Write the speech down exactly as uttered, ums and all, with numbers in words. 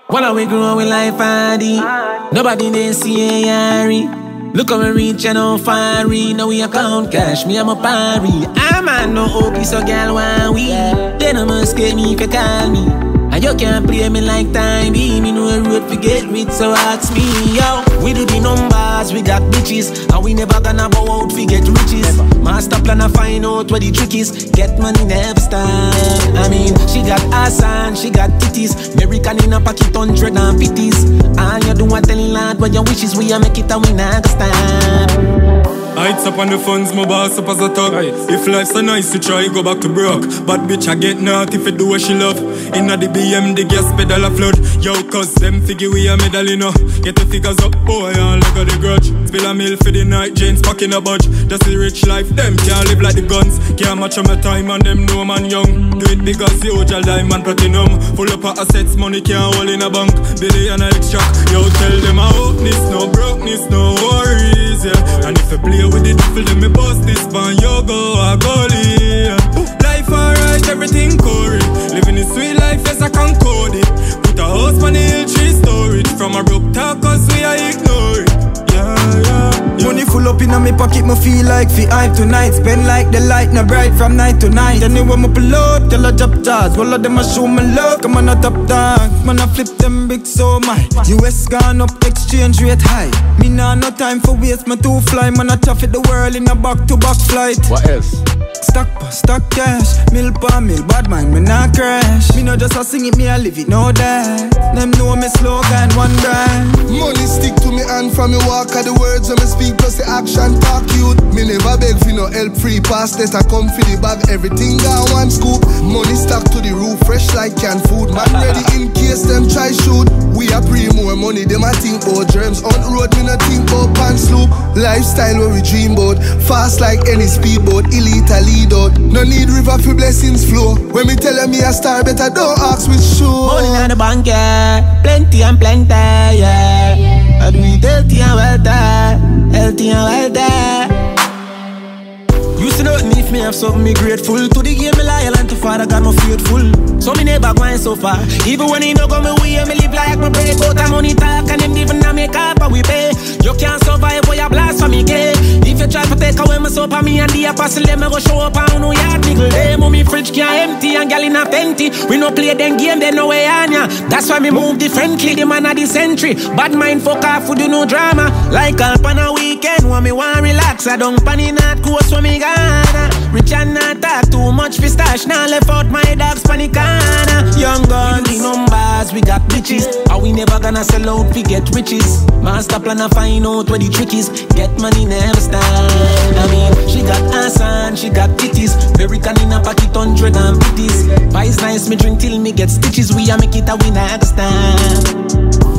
While we growing life hardy, nobody they see a yari. Look how we reach and how far we now we account cash, me I'm a party. I'm a no okay, so girl why we? Then I must get me if you call me. And you can't play me like time be. Me know a road to get with, so ask me, yo. We do the numbers, we got bitches, and we never gonna bow out to get riches. Master plan to find out what the trick is. Get money never stop. I mean, she got ass and she got titties. American in a pocket, hundred and fifties. All you do is telling Lord what your wishes. We a make it and we not stop. Heights up on the funds, my boss up as a thug. If life's so nice, you try, go back to broke. Bad bitch, I get naught if you do what she love. Inna the B M, the gas pedal a flood. Yo, cause them figure we a medal, you know. Get the figures up, boy, and look at the grudge. Spill a mill for the night, James packing a budge. Just the rich life, them can't live like the guns. Can't match on my time and them know man young. Do it because the old diamond platinum. Full up of assets, money can't hold in a bank. Billion a extra. Yo, tell them I hope this, no brokenness, no worries, yeah. And if you play with the devil, then me bust this ban, yo go a goalie. Life alright, everything correct. Living a sweet life, yes I can code it. Put a house on the hill, tree storage. From a broke talk, cause we are ignore it. Yeah, yeah, yeah. Money full up in my pocket, me feel like fi hype tonight. Spend like the light, now bright from night to night. Anyway, me pull out, tell a drop jars. All of them a show me love, come on a top dog. Man a flip them big so my U S gone up, exchange rate high. Me nah no time for waste, me too fly. Man a traffic the world in a back-to-back flight. What else? Stock pa, stock cash, mil pa mil, bad mind, me nah crash. Me no just a sing it, me a live it, no that. Them know me slogan, one brand. Money stick to me hand from me walk. At the words when me speak plus the action talk cute. Me never beg for no help free pass that I come for the bag. Everything got one scoop. Money stuck to the roof, fresh like canned food. Man ready in case them try shoot. We a pre more money, them a think about germs. On road me no think about pants loop. Lifestyle where we dream about. Fast like any speedboat, elite a lead out. No need river for blessings flow. When me tell them me a star, better don't ask which show. Money in the bank, yeah. Plenty and plenty, yeah. I do it healthy and wealthy, healthy and wealthy. Used to nothing if me have something, me grateful. To the game, me loyal and to Father God, me faithful. So me never going so far. Even when he no go me way, me live like my bread. But I'm money talk and him even a make up and we pay. You can't survive for your blast for me, gay. If you try to take away my soap on me and the apostle, let me go show up on no yard niggle. Hey, mommy fridge can't empty and gal in a plenty. We no play them game, they no way on ya. That's why me move differently, the man of the century. Bad mind fuck off, we do no drama. Like up on a weekend, when me want relax. I don't pan in that course when me gonna. Rich and not talk too much for stash. Now left out my dogs panicana. Young guns, we numbers, we got bitches. Are we never gonna sell out, we get riches. Master plan to find out where the trick is. Get money never stop. I mean, she got ass and she got titties. American in a pocket, hundred and fifties. Vice nice, me drink till me get stitches. We a make it a we not stop.